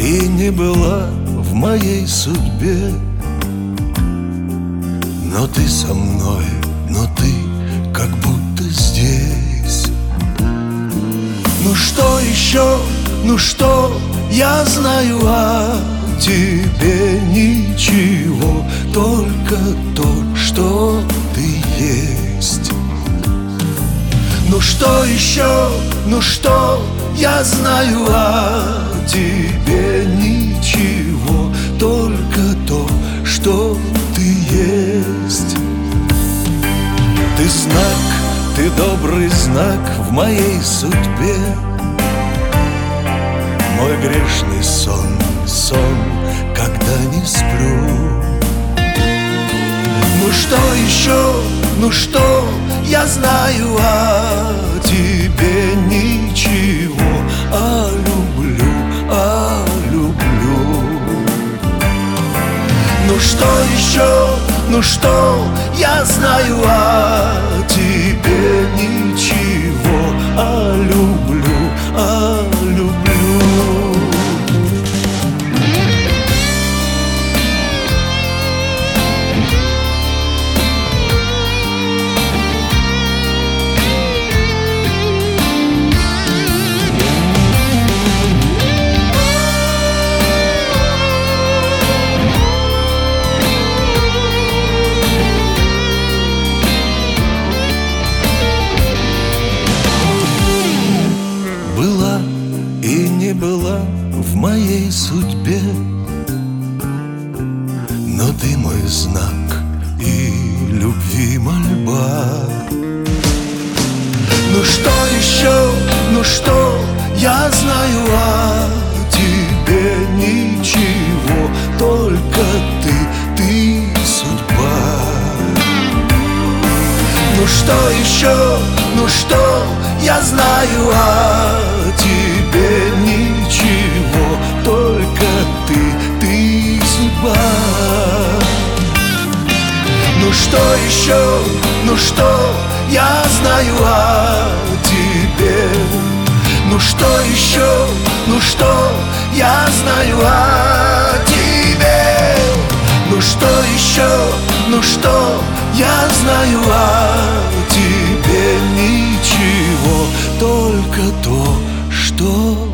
и не была в моей судьбе. Но ты со мной, но ты как будто здесь. Ну что еще, ну что я знаю о тебе? Ничего, только то, что ты есть. Ну что еще, ну что я знаю о тебе? Ничего, только то, что ты есть. Ты знак, ты добрый знак в моей судьбе. Мой грешный сон, сон, когда не сплю. Ну что еще, ну что я знаю о тебе? Ничего, люблю, люблю. Ну что еще, ну что я знаю о тебе? Ничего, люблю, люблю. Была и не была в моей судьбе, но ты мой знак и любви мольба. Ну что еще, ну что я знаю о тебе? Ничего, только ты судьба. Ну что еще, ну что я знаю о тебе? Ничего, только ты судьба. Ну что еще, ну что я знаю о тебе? Ну что еще, ну что я знаю о тебе? Ну что еще, ну что я знаю о тебе? Ничего, только то, что